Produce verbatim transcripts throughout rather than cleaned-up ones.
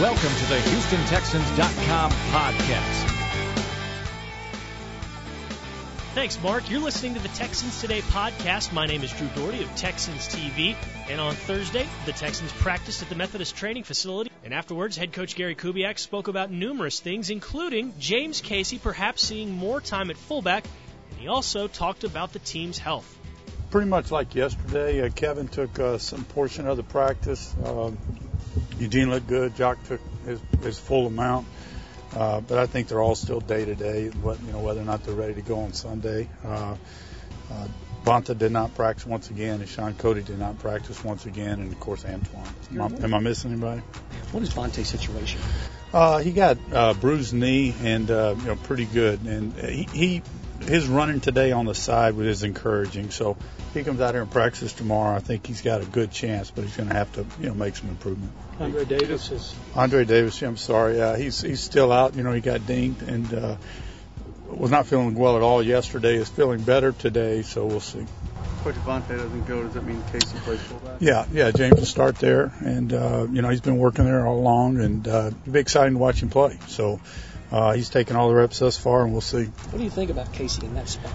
Welcome to the Houston Texans dot com podcast. Thanks, Mark. You're listening to the Texans Today podcast. My name is Drew Doherty of Texans T V. And on Thursday, the Texans practiced at the Methodist Training Facility. And afterwards, head coach Gary Kubiak spoke about numerous things, including James Casey perhaps seeing more time at fullback. And he also talked about the team's health. Pretty much like yesterday, uh, Kevin took uh, some portion of the practice. Um, Eugene looked good. Jock took his, his full amount. Uh, but I think they're all still day-to-day, what, you know, whether or not they're ready to go on Sunday. Uh, uh, Bonta did not practice once again, and Sean Cody did not practice once again, and, of course, Antoine. Am I, am I missing anybody? What is Vontae's situation? Uh, he got uh, bruised knee and, uh, you know, pretty good. And he, he his running today on the side was encouraging. So if he comes out here and practices tomorrow, I think he's got a good chance, but he's going to have to, you know, make some improvement. Andre Davis is. Andre Davis, I'm sorry. Uh, he's he's still out. You know, he got dinged and uh, was not feeling well at all yesterday. Is feeling better today, so we'll see. Coach Vontae doesn't go. Does that mean Casey plays fullback? Yeah, yeah. James will start there, and uh, you know he's been working there all along, and uh, it'll be exciting to watch him play. So uh, he's taken all the reps thus far, and we'll see. What do you think about Casey in that spot?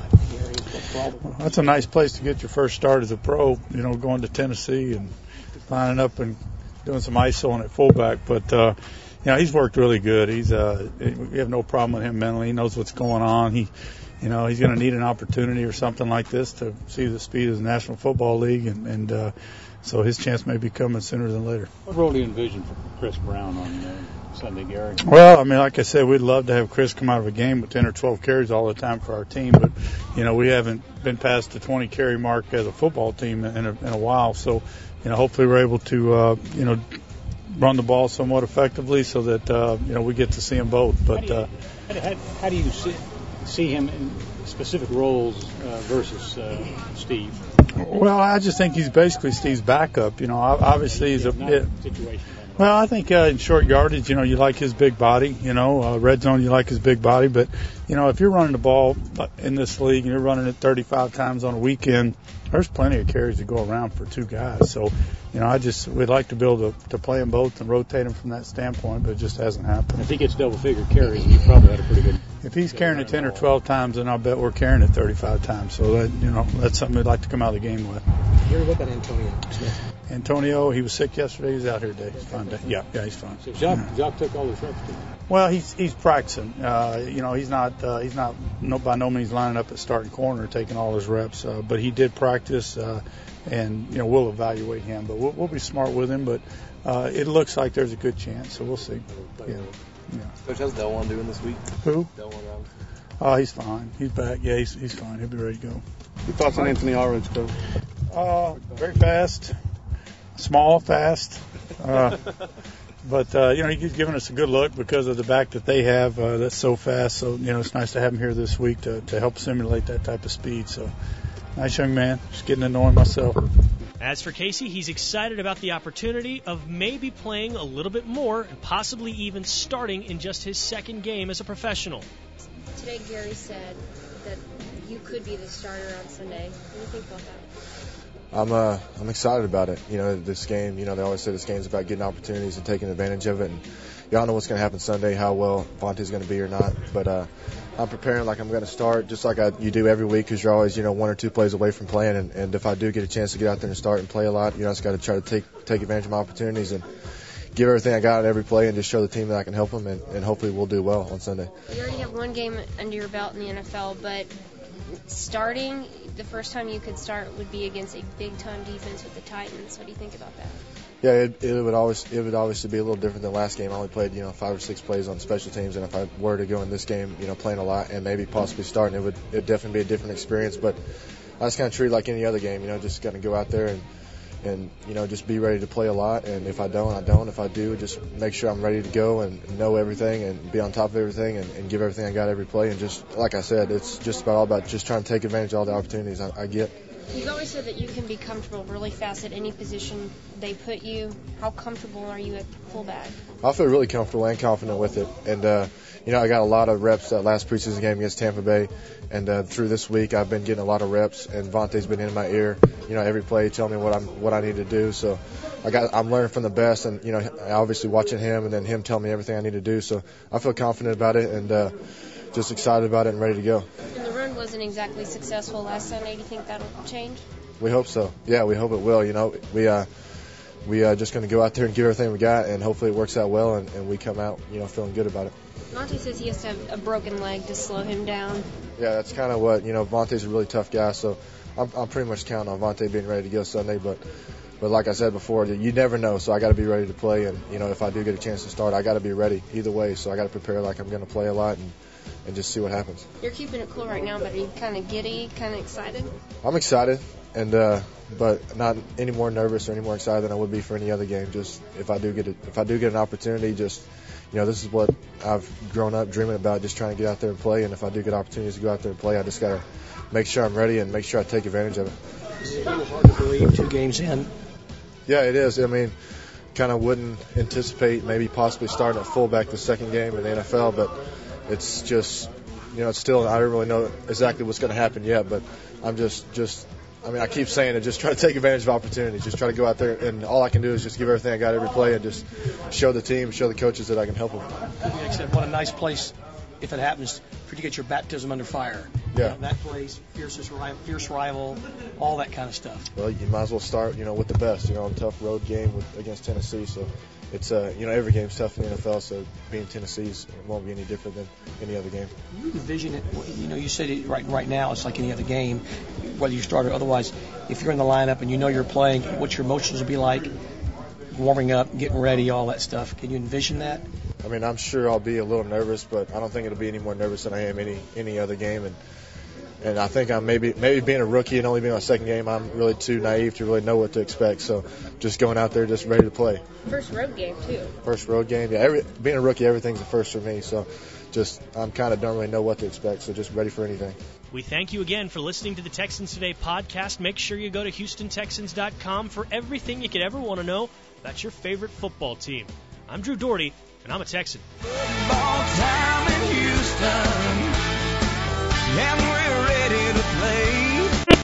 Well, that's a nice place to get your first start as a pro. You know, going to Tennessee and lining up and doing some isoing at fullback, but uh, you know he's worked really good. He's uh, we have no problem with him mentally. He knows what's going on. He, you know, he's going to need an opportunity or something like this to see the speed of the National Football League, and, and uh, so his chance may be coming sooner than later. What role do you envision for Chris Brown on uh, Sunday, Gary? Well, I mean, like I said, we'd love to have Chris come out of a game with ten or twelve carries all the time for our team, but you know we haven't been past the twenty carry mark as a football team in a, in a while. So, you know, hopefully we're able to, uh, you know, run the ball somewhat effectively so that, uh, you know, we get to see them both. But how do you, uh, how, how do you see, see him in specific roles uh, versus uh, Steve? Well, I just think he's basically Steve's backup. You know, obviously he's a bit. Well, I think uh, in short yardage, you know, you like his big body. You know, uh, red zone, you like his big body. But, you know, if you're running the ball in this league and you're running it thirty-five times on a weekend, there's plenty of carries to go around for two guys. So, you know, I just would like to be able to, to play them both and rotate them from that standpoint, but it just hasn't happened. If he gets double-figure carries, you probably had a pretty good. If he's carrying it ten or twelve times, then I'll bet we're carrying it thirty-five times. So that, you know, that's something we'd like to come out of the game with. Gary, what about Antonio Smith? Antonio, he was sick yesterday. He's out here today. He's fine. Yeah, yeah, he's fine. So Jock, yeah. Jock took all the reps today. Well, he's he's practicing. Uh, you know, he's not uh, he's not no, by no means lining up at starting corner, taking all his reps. Uh, but he did practice, uh, and you know we'll evaluate him. But we'll, we'll be smart with him. But uh, it looks like there's a good chance, so we'll see. Yeah. Yeah. Coach, how's Delwan doing this week? Who? Delwan Robinson. Oh, he's fine. He's back. Yeah, he's he's fine. He'll be ready to go. Your thoughts on Anthony Allredge, Coach? Uh, very fast, small, fast. Uh, But, uh, you know, he's given us a good look because of the back that they have uh, that's so fast. So, you know, it's nice to have him here this week to, to help simulate that type of speed. So, nice young man. Just getting to know him myself. As for Casey, he's excited about the opportunity of maybe playing a little bit more and possibly even starting in just his second game as a professional. Today, Gary said that you could be the starter on Sunday. What do you think about that? I'm uh I'm excited about it. You know, this game, you know, they always say this game's about getting opportunities and taking advantage of it. And y'all know what's going to happen Sunday, how well Vontae's going to be or not. But uh, I'm preparing like I'm going to start just like I, you do every week because you're always, you know, one or two plays away from playing. And, and if I do get a chance to get out there and start and play a lot, you know, I just got to try to take take advantage of my opportunities and give everything I got at every play and just show the team that I can help them. And, and hopefully we'll do well on Sunday. You already have one game under your belt in the N F L, but starting, the first time you could start would be against a big-time defense with the Titans. What do you think about that? Yeah, it, it would always it would obviously be a little different than last game. I only played, you know, five or six plays on special teams, and if I were to go in this game, you know, playing a lot and maybe possibly starting, it would it definitely be a different experience. But I just kind of treat it like any other game, you know, just going to go out there and and you know just be ready to play a lot. And if I don't, I don't. If I do, just make sure I'm ready to go and know everything and be on top of everything and, and give everything I got every play. And just like I said, it's just about all about just trying to take advantage of all the opportunities I, I get. You've always said that you can be comfortable really fast at any position they put you. How comfortable are you at fullback? I feel really comfortable and confident with it. And, uh, you know, I got a lot of reps that last preseason game against Tampa Bay. And uh, through this week, I've been getting a lot of reps. And Vontae's been in my ear, you know, every play telling me what I'm what I need to do. So I got I'm learning from the best. And, you know, obviously watching him and then him telling me everything I need to do. So I feel confident about it and uh, just excited about it and ready to go. And the run wasn't exactly successful last Sunday. Do you think that'll change? We hope so. Yeah, we hope it will. You know, we uh, we are just going to go out there and give everything we got, and hopefully it works out well, and, and we come out, you know, feeling good about it. Vontae says he has to have a broken leg to slow him down. Yeah, that's kind of what, you know, Vontae's a really tough guy, so I'm, I'm pretty much counting on Vontae being ready to go Sunday, but but like I said before, you never know, so I got to be ready to play, and, you know, if I do get a chance to start, I got to be ready either way, so I got to prepare like I'm going to play a lot and, and just see what happens. You're keeping it cool right now, but are you kind of giddy, kind of excited? I'm excited. And uh, but not any more nervous or any more excited than I would be for any other game. Just if I do get a, if I do get an opportunity, just you know, this is what I've grown up dreaming about, just trying to get out there and play. And if I do get opportunities to go out there and play, I just gotta make sure I'm ready and make sure I take advantage of it. It's a little hard to believe two games in. Yeah, it is. I mean, kind of wouldn't anticipate maybe possibly starting at fullback the second game in the N F L, but it's just you know, it's still I don't really know exactly what's going to happen yet, but I'm just just. I mean, I keep saying it, just try to take advantage of opportunities. Just try to go out there, and all I can do is just give everything I got every play and just show the team, show the coaches that I can help them. Like I said, what a nice place, if it happens, for you to get your baptism under fire. Yeah. You know, that place, fiercest rival, fierce rival, all that kind of stuff. Well, you might as well start, you know, with the best, you know, a tough road game with, against Tennessee. So it's, uh, you know, every game's tough in the N F L, so being Tennessee's it won't be any different than any other game. You envision it, you know, you said it right, right now, it's like any other game, whether you start or otherwise. If you're in the lineup and you know you're playing, what your emotions will be like, warming up, getting ready, all that stuff. Can you envision that? I mean, I'm sure I'll be a little nervous, but I don't think it'll be any more nervous than I am any any other game. And and I think I'm maybe maybe being a rookie and only being my second game, I'm really too naive to really know what to expect. So just going out there, just ready to play. First road game too. First road game, yeah. Every, being a rookie, everything's a first for me. So just I'm kind of don't really know what to expect. So just ready for anything. We thank you again for listening to the Texans Today podcast. Make sure you go to Houston Texans dot com for everything you could ever want to know about your favorite football team. I'm Drew Doherty, and I'm a Texan. Football time in Houston. And